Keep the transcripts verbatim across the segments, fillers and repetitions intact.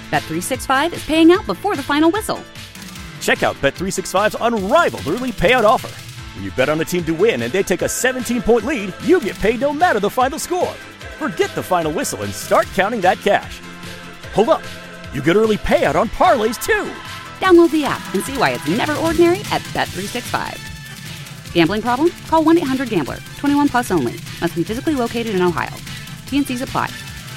Bet three sixty-five is paying out before the final whistle. Check out Bet three sixty-five's unrivaled early payout offer. When you bet on a team to win and they take a seventeen-point lead, you get paid no matter the final score. Forget the final whistle and start counting that cash. Hold up. You get early payout on parlays, too. Download the app and see why it's never ordinary at Bet three sixty-five. Gambling problem? Call one eight hundred gambler. twenty-one plus only. Must be physically located in Ohio. T N Cs apply.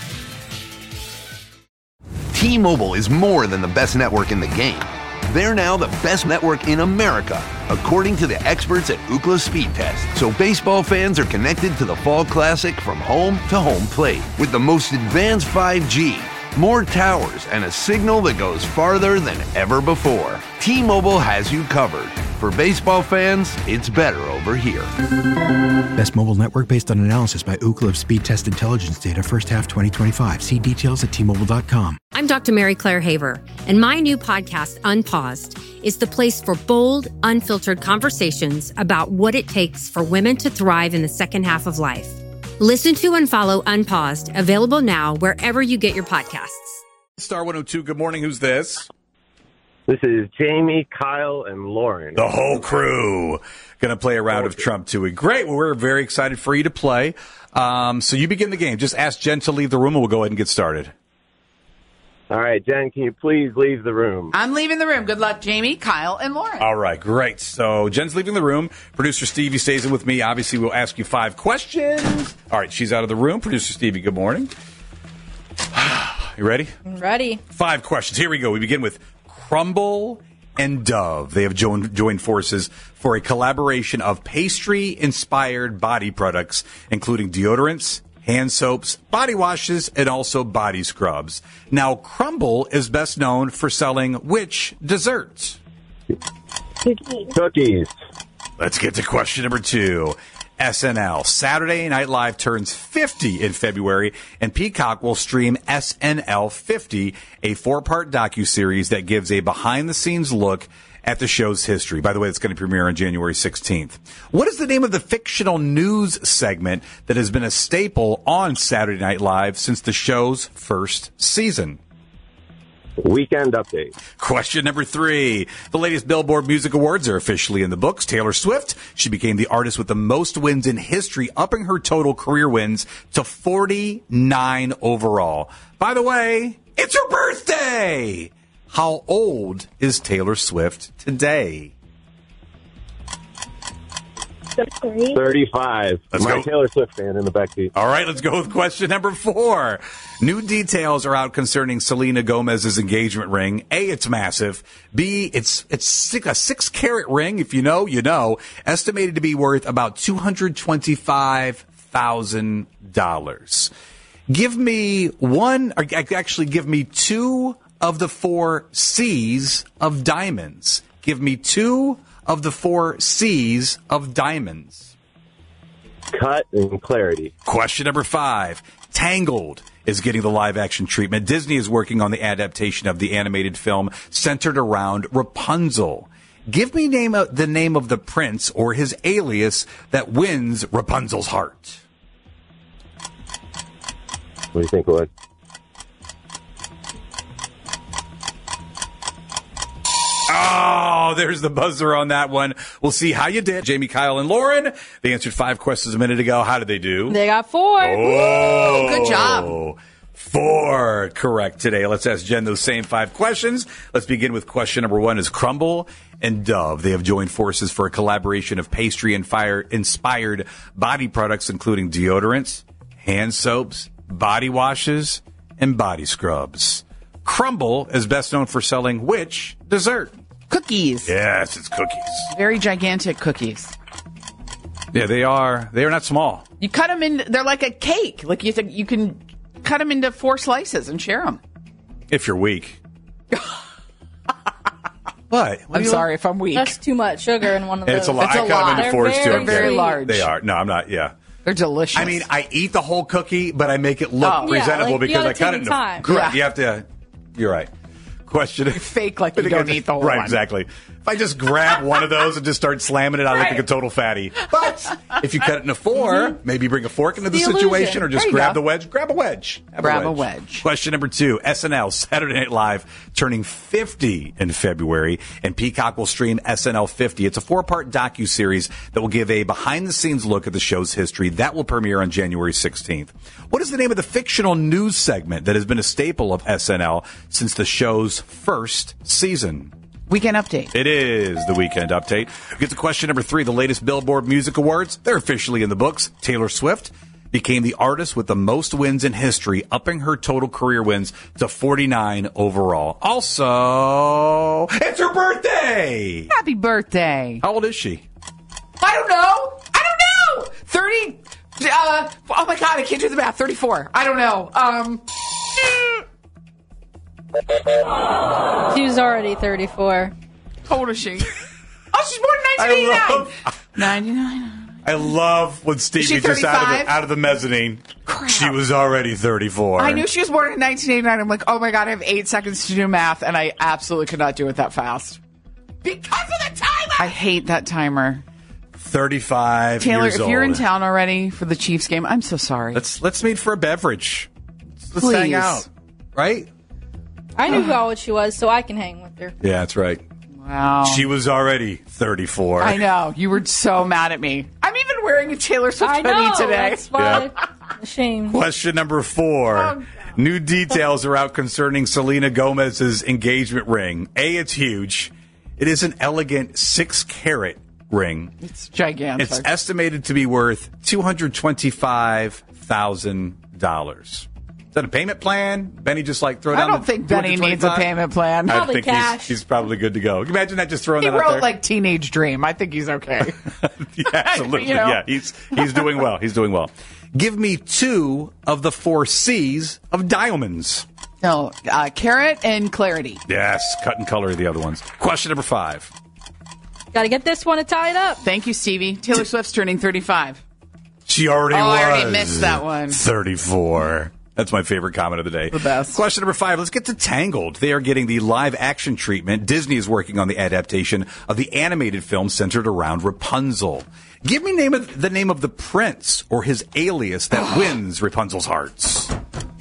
T-Mobile is more than the best network in the game. They're now the best network in America, according to the experts at Ookla Speed Test. So baseball fans are connected to the Fall Classic from home to home plate with the most advanced five G, more towers, and a signal that goes farther than ever before. T-Mobile has you covered. For baseball fans, it's better over here. Best mobile network based on analysis by Ookla of Speed Test Intelligence data first half twenty twenty-five. See details at T Mobile dot com. I'm Doctor Mary Claire Haver, and my new podcast, Unpaused, is the place for bold, unfiltered conversations about what it takes for women to thrive in the second half of life. Listen to and follow Unpaused, available now wherever you get your podcasts. Star one oh two, good morning. Who's this? This is Jamie, Kyle, and Lauren. The whole crew. Going to play a round of Trump Tooie. Great. Well, we're very excited for you to play. Um, so you begin the game. Just ask Jen to leave the room, and we'll go ahead and get started. All right, Jen, can you please leave the room? I'm leaving the room. Good luck, Jamie, Kyle, and Lauren. All right, great. So Jen's leaving the room. Producer Stevie stays in with me. Obviously, we'll ask you five questions. All right, she's out of the room. Producer Stevie, good morning. You ready? Ready. Five questions. Here we go. We begin with Crumble and Dove. They have joined, joined forces for a collaboration of pastry-inspired body products, including deodorants, hand soaps, body washes, and also body scrubs. Now, Crumble is best known for selling which desserts? Cookies. Cookies. Let's get to question number two. S N L, Saturday Night Live, turns fifty in February, and Peacock will stream S N L fifty, a four-part docuseries that gives a behind-the-scenes look at the show's history. By the way, it's going to premiere on January sixteenth. What is the name of the fictional news segment that has been a staple on Saturday Night Live since the show's first season? Weekend Update. Question number three. The latest Billboard Music Awards are officially in the books. Taylor Swift, she became the artist with the most wins in history, upping her total career wins to forty-nine overall. By the way, it's her birthday! How old is Taylor Swift today? thirty-five. Let's My go. Taylor Swift fan in the backseat. All right, let's go with question number four. New details are out concerning Selena Gomez's engagement ring. A, it's massive. B, it's it's six, a six-carat ring. If you know, you know. Estimated to be worth about two hundred twenty-five thousand dollars. Give me one, or actually give me two of the four C's of diamonds. Give me two of the four C's of diamonds. Cut and clarity. Question number five. Tangled is getting the live-action treatment. Disney is working on the adaptation of the animated film centered around Rapunzel. Give me name of, the name of the prince or his alias that wins Rapunzel's heart. What do you think, Lloyd? Oh, there's the buzzer on that one. We'll see how you did. Jamie, Kyle, and Lauren, they answered five questions a minute ago. How did they do? They got four. Oh, Woo, good job. Four correct today. Let's ask Jen those same five questions. Let's begin with question number one is Crumble and Dove. They have joined forces for a collaboration of pastry and fire inspired body products, including deodorants, hand soaps, body washes, and body scrubs. Crumble is best known for selling which dessert? Cookies. Yes, it's cookies. Very gigantic cookies. Yeah, they are. They are not small. You cut them in, they're like a cake. Like you, th- you can cut them into four slices and share them. If you're weak. What? what I'm sorry if I'm weak. That's too much sugar in one of those. It's a lot. It's a I cut them lot. into fours They're too. They're I'm very kidding. large. They are. No, I'm not. Yeah. They're delicious. I mean, I eat the whole cookie, but I make it look Oh. presentable Yeah, like, you because gotta I cut take it into time. correct. Yeah. You have to. You're right. Question. Fake like you don't eat the whole right, one. Exactly. If I just grab one of those and just start slamming it, I look Right. like a total fatty. But if you cut it into four, Mm-hmm. maybe bring a fork into the, The situation illusion. or just There you grab go. the wedge. Grab a wedge. Have Grab a wedge. Question number two. S N L, Saturday Night Live, turning fifty in February, and Peacock will stream S N L fifty. It's a four-part docuseries that will give a behind-the-scenes look at the show's history. That will premiere on January sixteenth. What is the name of the fictional news segment that has been a staple of S N L since the show's first season? Weekend update. It is the Weekend Update. We get to question number three. The latest Billboard Music Awards, they're officially in the books. Taylor Swift became the artist with the most wins in history, upping her total career wins to forty-nine overall. Also, it's her birthday! Happy birthday. How old is she? I don't know. I don't know. thirty. Uh, oh my God, I can't do the math. thirty-four. I don't know. Um. She was already thirty-four. How old is she? Oh, she's born in nineteen eighty-nine. ninety-nine. I love when Stevie she just out of, thirty-five? the, out of the mezzanine. Crap. She was already thirty-four. I knew she was born in nineteen eighty-nine. I'm like, oh my God, I have eight seconds to do math, and I absolutely could not do it that fast. Because of the timer! I hate that timer. thirty-five Taylor, years if old. you're in town already for the Chiefs game, I'm so sorry. Let's, let's meet for a beverage. Let's Please. hang out. Right? I knew how old she was, so I can hang with her. Yeah, that's right. Wow. She was already thirty-four. I know. You were so mad at me. I'm even wearing a Taylor Swift I know. hoodie today. That's why. Yep. Shame. Question number four. Oh, New details are out concerning Selena Gomez's engagement ring. A, it's huge. It is an elegant six-carat ring. It's gigantic. It's estimated to be worth two hundred twenty-five thousand dollars. Is that a payment plan? Benny just like throw I down don't the think Benny needs a two hundred twenty-five? payment plan. I Probably think cash. He's, he's probably good to go. Can you imagine that just throwing He that out wrote there? like Teenage Dream. I think he's okay. Yeah, absolutely. You know? Yeah, he's he's doing well. He's doing well. Give me two of the four C's of diamonds. No, uh, carrot and clarity. Yes, cut and color are the other ones. Question number five. Got to get this one to tie it up. Thank you, Stevie. Taylor Swift's turning thirty-five. She already Oh, was. I already missed that one. thirty-four. That's my favorite comment of the day. The best. Question number five. Let's get to Tangled. They are getting the live action treatment. Disney is working on the adaptation of the animated film centered around Rapunzel. Give me name of, the name of the prince or his alias that wins Rapunzel's hearts.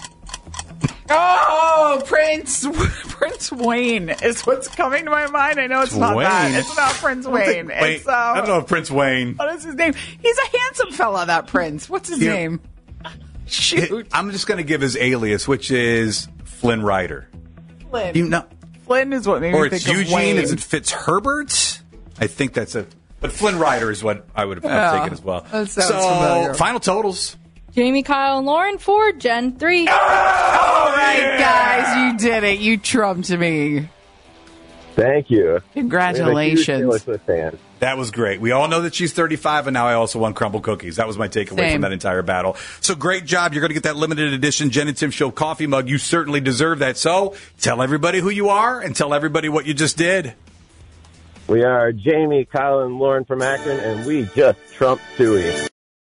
Oh, Prince Prince Wayne is what's coming to my mind. I know it's not Wayne. that. It's not Prince Wayne. Wait, It's, uh, I don't know if Prince Wayne. What is his name? He's a handsome fella, that Prince. What's his Yeah. name? Shoot. I'm just going to give his alias, which is Flynn Rider. Flynn. You know, Flynn is what made or me it's think of Eugene. Wayne. Is it Fitzherbert? I think that's it. But Flynn Rider is what I would have Yeah, taken as well. that sounds so, familiar. final totals. Jamie, Kyle, and Lauren for Gen three. All right, Yeah. guys, you did it. You trumped me. Thank you. Congratulations. I'm a huge Taylor Swift fan. That was great. We all know that she's thirty-five, and now I also won crumble cookies. That was my takeaway Same. from that entire battle. So great job. You're going to get that limited edition Jen and Tim Show coffee mug. You certainly deserve that. So tell everybody who you are and tell everybody what you just did. We are Jamie, Kyle, and Lauren from Akron, and we just trumped Suey.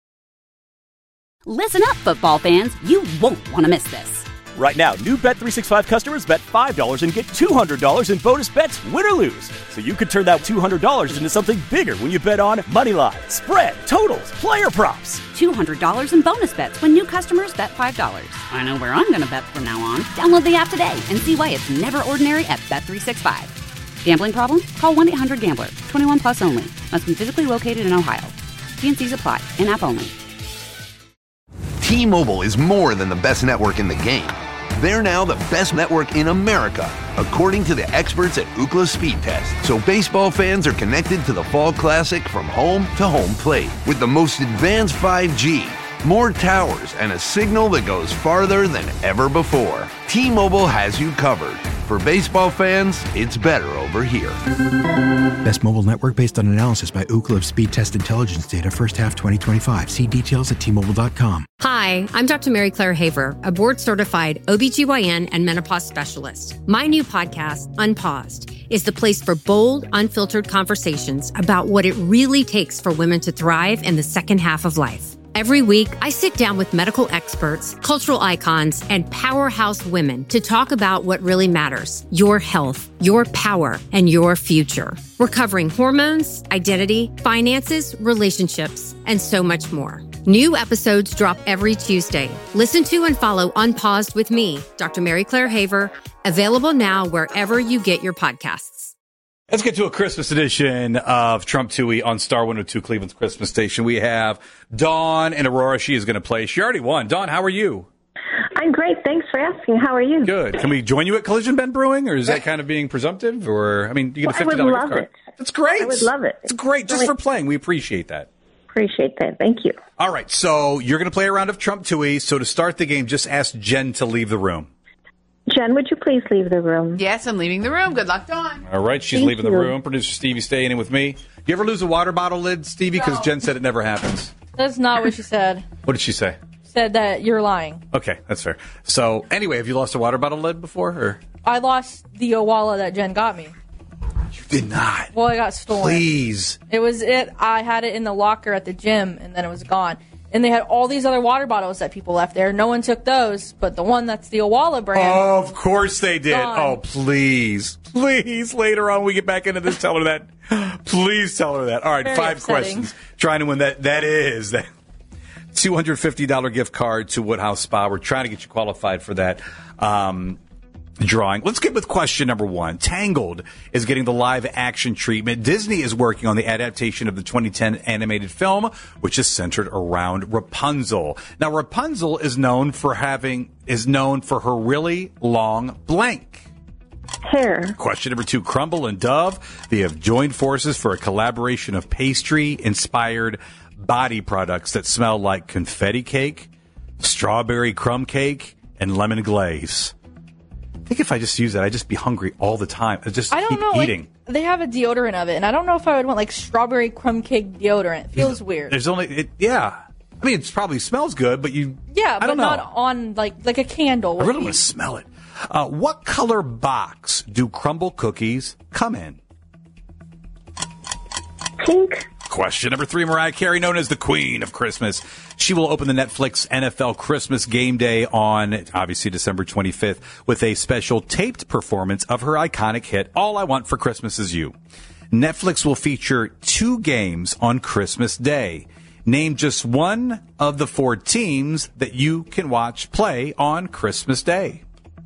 Listen up, football fans. You won't want to miss this. Right now, new Bet three sixty-five customers bet five dollars and get two hundred dollars in bonus bets, win or lose. So you could turn that two hundred dollars into something bigger when you bet on money line, spread, totals, player props. two hundred dollars in bonus bets when new customers bet five dollars. I know where I'm going to bet from now on. Download the app today and see why it's never ordinary at Bet three sixty-five. Gambling problem? Call one eight hundred gambler. twenty-one plus only. Must be physically located in Ohio. T and C's apply. In-app only. T-Mobile is more than the best network in the game. They're now the best network in America, according to the experts at Ookla Speed Test. So baseball fans are connected to the Fall Classic from home to home plate with the most advanced five G, more towers, and a signal that goes farther than ever before. T-Mobile has you covered. For baseball fans, it's better over here. Best mobile network based on analysis by Ookla of Speed Test Intelligence data first half twenty twenty-five. See details at T Mobile dot com. Hi, I'm Doctor Mary Claire Haver, a board-certified O B G Y N and menopause specialist. My new podcast, Unpaused, is the place for bold, unfiltered conversations about what it really takes for women to thrive in the second half of life. Every week, I sit down with medical experts, cultural icons, and powerhouse women to talk about what really matters: your health, your power, and your future. We're covering hormones, identity, finances, relationships, and so much more. New episodes drop every Tuesday. Listen to and follow Unpaused with me, Doctor Mary Claire Haver, available now wherever you get your podcasts. Let's get to a Christmas edition of Trump Toohey on Star one oh two Cleveland's Christmas Station. We have Dawn in Aurora. She is going to play. She already won. Dawn, how are you? I'm great. Thanks for asking. How are you? Good. Can we join you at Collision Ben Brewing, or is that kind of being presumptive? Or, I mean, you get a fifty dollars well, I would love gift card. It. That's great. I would love it. It's great. Just for playing. We appreciate that. Appreciate that. Thank you. All right. So you're going to play a round of Trump Toohey. So to start the game, just ask Jen to leave the room. Jen, would you please leave the room? Yes, I'm leaving the room. Good luck, Dawn. All right, she's Thank leaving you. the room. Producer Stevie staying in with me. You ever lose a water bottle lid, Stevie? Because No. Jen said it never happens. That's not what she said. What did she say? Said that you're lying. Okay, that's fair. So anyway, have you lost a water bottle lid before? Or I lost the Owala that Jen got me. you did not. Well, it got stolen. Please. It was it. I had it in the locker at the gym, and then it was gone. And they had all these other water bottles that people left there. No one took those, but the one that's the Owala brand. Of course they did. Gone. Oh, please. Please, later on we get back into this, tell her that. Please tell her that. All right, Very five upsetting. questions. Trying to win that. That is that two hundred fifty dollars gift card to Woodhouse Spa. We're trying to get you qualified for that. Um, drawing. Let's get with question number one. Tangled is getting the live action treatment. Disney is working on the adaptation of the twenty ten animated film, which is centered around Rapunzel. Now, Rapunzel is known for having, is known for her really long blank. Hair. Question number two. Crumble and Dove, they have joined forces for a collaboration of pastry-inspired body products that smell like confetti cake, strawberry crumb cake, and lemon glaze. I think if I just use that, I'd just be hungry all the time. I just I don't keep know. eating. Like, they have a deodorant of it, and I don't know if I would want like strawberry crumb cake deodorant. It feels weird. There's only, it, yeah. I mean, it probably smells good, but you. Yeah, I but don't know. not on like like a candle. I would really be. want to smell it. Uh, what color box do crumble cookies come in? Pink. Question number three. Mariah Carey, known as the Queen of Christmas. She will open the Netflix N F L Christmas Game Day on, obviously, December twenty-fifth with a special taped performance of her iconic hit, All I Want for Christmas Is You. Netflix will feature two games on Christmas Day. Name just one of the four teams that you can watch play on Christmas Day.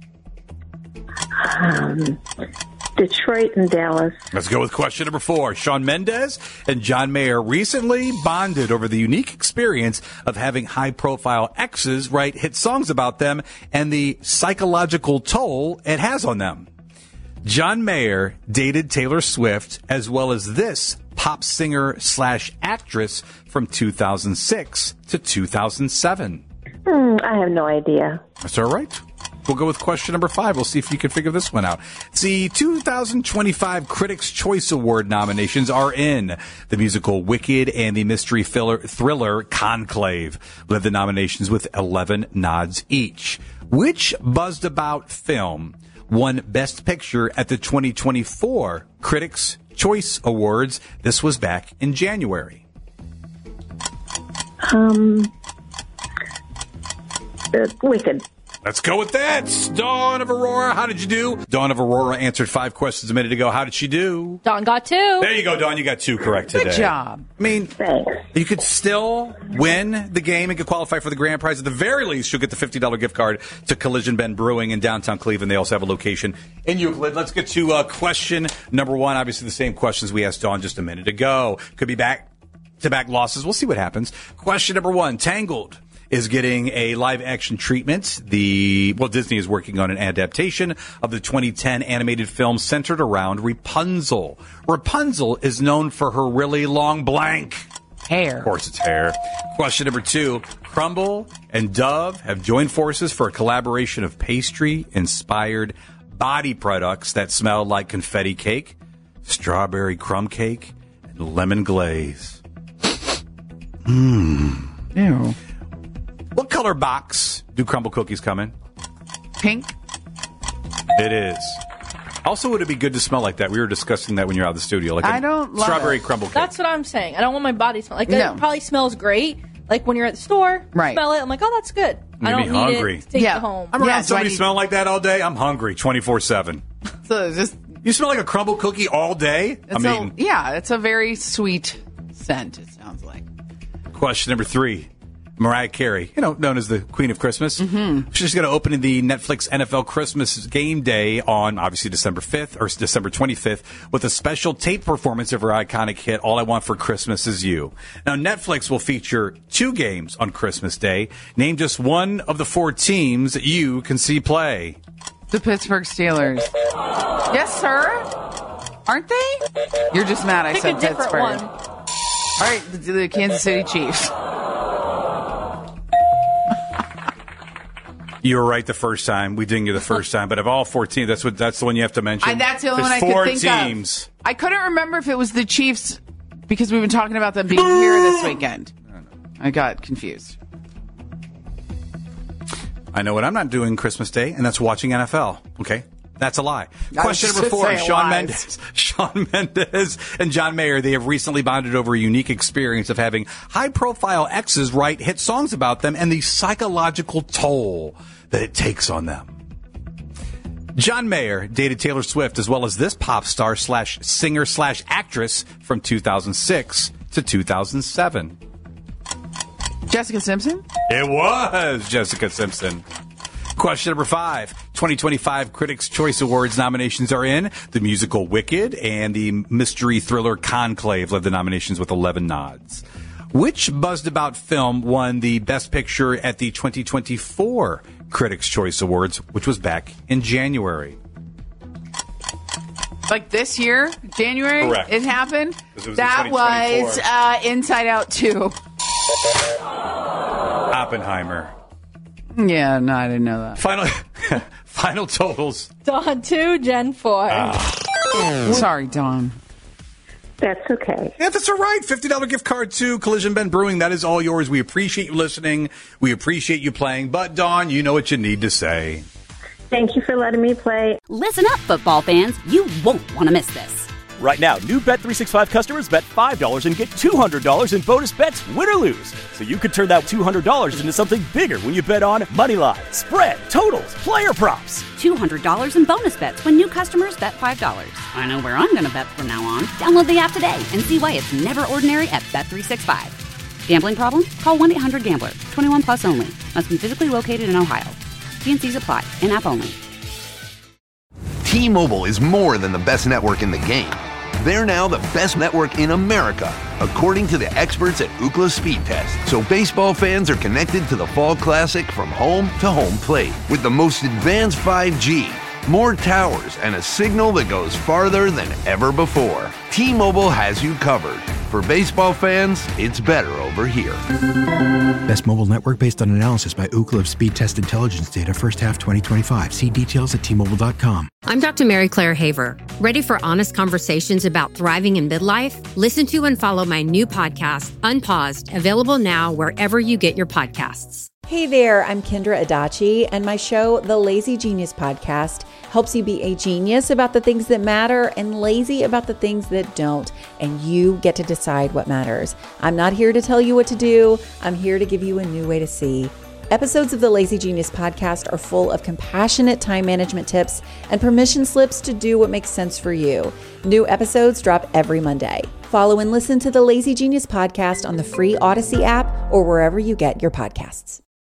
Um, Detroit and Dallas. Let's go with question number four. Shawn Mendes and John Mayer recently bonded over the unique experience of having high-profile exes write hit songs about them and the psychological toll it has on them. John Mayer dated Taylor Swift as well as this pop singer slash actress from two thousand six to two thousand seven. Hmm, I have no idea. That's all right. We'll go with question number five. We'll see if you can figure this one out. The two thousand twenty-five Critics' Choice Award nominations are in. The musical Wicked and the mystery thriller, thriller Conclave led the nominations with eleven nods each. Which buzzed about film won Best Picture at the twenty twenty-four Critics' Choice Awards? This was back in January. Um, uh, Wicked. Let's go with that. Dawn of Aurora, how did you do? Dawn of Aurora answered five questions a minute ago. How did she do? Dawn got two. There you go, Dawn. You got two correct today. Good job. I mean, Thanks. you could still win the game and could qualify for the grand prize. At the very least, you'll get the fifty dollars gift card to Collision Ben Brewing in downtown Cleveland. They also have a location in Euclid. Let's get to uh, question number one. Obviously, the same questions we asked Dawn just a minute ago. Could be back-to-back losses. We'll see what happens. Question number one, Tangled is getting a live-action treatment. The well, Disney is working on an adaptation of the twenty ten animated film centered around Rapunzel. Rapunzel is known for her really long blank. Hair. Of course, it's hair. Question number two. Crumble and Dove have joined forces for a collaboration of pastry-inspired body products that smell like confetti cake, strawberry crumb cake, and lemon glaze. Mmm. Ew. What color box do crumble cookies come in? Pink. It is. Also, would it be good to smell like that? We were discussing that when you're out of the studio. Like I a don't love strawberry it. crumble cake. That's what I'm saying. I don't want my body to smell like No. that. It probably smells great. Like when you're at the store, Right. smell it. I'm like, oh, that's good. I You'd don't be need hungry. it to take Yeah. it home. I'm around Yeah, do I somebody need- smelling like that all day. I'm hungry twenty-four seven. So it's just You smell like a crumble cookie all day? I it's mean, a, yeah, it's a very sweet scent. It sounds like. question number three. Mariah Carey, you know, known as the Queen of Christmas. Mm-hmm. She's going to open in the Netflix N F L Christmas game day on obviously December fifth or December twenty-fifth with a special tape performance of her iconic hit, All I Want for Christmas Is You. Now, Netflix will feature two games on Christmas Day. Name just one of the four teams that you can see play. The Pittsburgh Steelers. Yes, sir. Aren't they? You're just mad I Pick said a different Pittsburgh. one. All right, the, the Kansas City Chiefs. You were right the first time. We dinged you the first time, but of all four teams, that's what that's the one you have to mention. I, that's the only There's one I four could think teams. of. I couldn't remember if it was the Chiefs because we've been talking about them being here this weekend. I got confused. I know what I'm not doing Christmas Day, and that's watching N F L. Okay, that's a lie. I Question was number just four: saying Shawn lies. Mendes, Shawn Mendes, and John Mayer. They have recently bonded over a unique experience of having high-profile exes write hit songs about them and the psychological toll that it takes on them. John Mayer dated Taylor Swift as well as this pop star slash singer slash actress from two thousand six to two thousand seven. Jessica Simpson? It was Jessica Simpson. Question number five. twenty twenty-five Critics' Choice Awards nominations are in. The musical Wicked and the mystery thriller Conclave led the nominations with eleven nods. Which buzzed-about film won the Best Picture at the twenty twenty-four Critics' Choice Awards, which was back in January? Like this year, January, Correct. it happened? 'Cause it was in That twenty twenty-four. was uh, Inside Out two. Oppenheimer. Yeah, no, I didn't know that. Final, final totals. Dawn two, Gen four. Sorry, Dawn. That's okay. Yeah, that's all right. fifty dollars gift card to Collision Bend Brewing. That is all yours. We appreciate you listening. We appreciate you playing. But, Dawn, you know what you need to say. Thank you for letting me play. Listen up, football fans. You won't want to miss this. Right now, new Bet three sixty-five customers bet five dollars and get two hundred dollars in bonus bets, win or lose. So you could turn that two hundred dollars into something bigger when you bet on money line, spread, totals, player props. two hundred dollars in bonus bets when new customers bet five dollars. I know where I'm going to bet from now on. Download the app today and see why it's never ordinary at Bet three sixty-five. Gambling problem? Call one eight hundred gambler. twenty-one plus only. Must be physically located in Ohio. T and C's apply. In-app only. T-Mobile is more than the best network in the game. They're now the best network in America, according to the experts at Ookla Speed Test. So baseball fans are connected to the Fall Classic from home to home plate with the most advanced five G, more towers, and a signal that goes farther than ever before. T-Mobile has you covered. For baseball fans, it's better over here. Best mobile network based on analysis by Ookla of Speed Test Intelligence data first half twenty twenty-five. See details at T Mobile dot com. I'm Doctor Mary Claire Haver. Ready for honest conversations about thriving in midlife? Listen to and follow my new podcast, Unpaused, available now wherever you get your podcasts. Hey there, I'm Kendra Adachi, and my show, The Lazy Genius Podcast, helps you be a genius about the things that matter and lazy about the things that don't, and you get to decide what matters. I'm not here to tell you what to do. I'm here to give you a new way to see. Episodes of the Lazy Genius Podcast are full of compassionate time management tips and permission slips to do what makes sense for you. New episodes drop every Monday. Follow and listen to the Lazy Genius Podcast on the free Odyssey app or wherever you get your podcasts.